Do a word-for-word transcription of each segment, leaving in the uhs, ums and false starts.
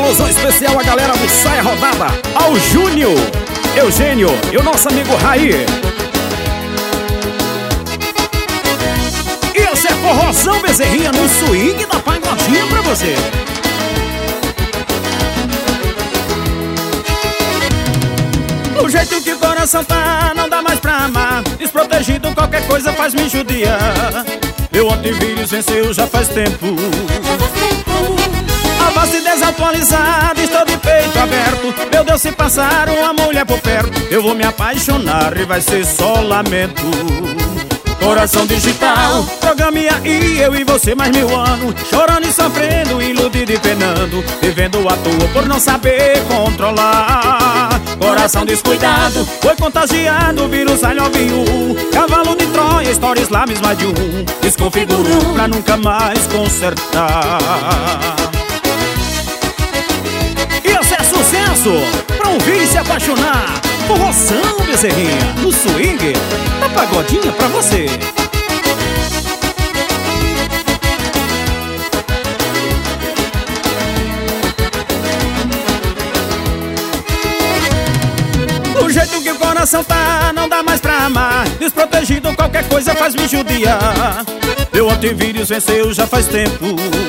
alusão especial à galera do Saia Rodada, ao Júnior, Eugênio e o nosso amigo Raí. E esse é forrozão Bezerrinha no swing da pagodinha pra você. O jeito que o coração tá, não dá mais pra amar. Desprotegido, qualquer coisa faz me judiar. Meu antivírus venceu já faz tempo. A voz desatualizada, estou de peito aberto. Meu Deus, se passar uma mulher por perto, eu vou me apaixonar e vai ser só lamento. Coração digital, programe aí, eu e você mais mil anos. Chorando e sofrendo, iludido e penando, vivendo à toa por não saber controlar. Coração descuidado, foi contagiado, vírus I love you. Cavalo de Troia, stories lá mesmo de um. Desconfigurou pra nunca mais consertar. E esse é sucesso pra ouvir e se apaixonar. Forrozão Bezerrinha no swing da pagodinha pra você. O jeito que o coração tá, não dá mais pra amar. Desprotegido, qualquer coisa faz me judiar. Meu antivírus venceu já faz tempo.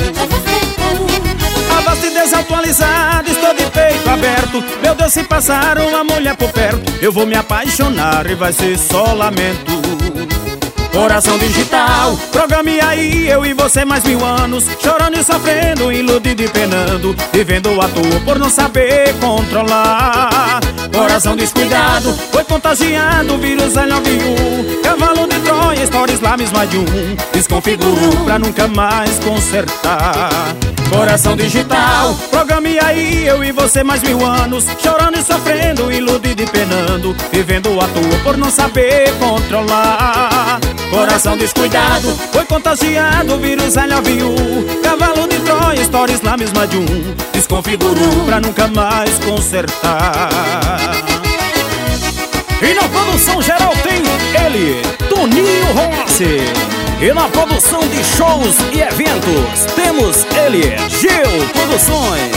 A voz desatualizada, estou de peito aberto. Meu Deus, se passar uma mulher por perto, eu vou me apaixonar e vai ser só lamento. Coração digital, programe aí, eu e você mais mil anos. Chorando e sofrendo, iludido e penando, vivendo à toa por não saber controlar. Coração descuidado, foi contagiado, vírus I love you. Cavalo de Troia, stories lá mesmo de um. Desconfigurou pra nunca mais consertar. Coração digital, programe aí, eu e você mais mil anos. Chorando e sofrendo, iludido e penando, vivendo à toa por não saber controlar. Coração descuidado, foi contagiado, vírus I love you. Cavalo de Troia, stories na mesma de um. Desconfigurou pra nunca mais consertar. E na produção geral tem ele, Toninho Rossi. E na produção de shows e eventos temos ele, Gil Produções.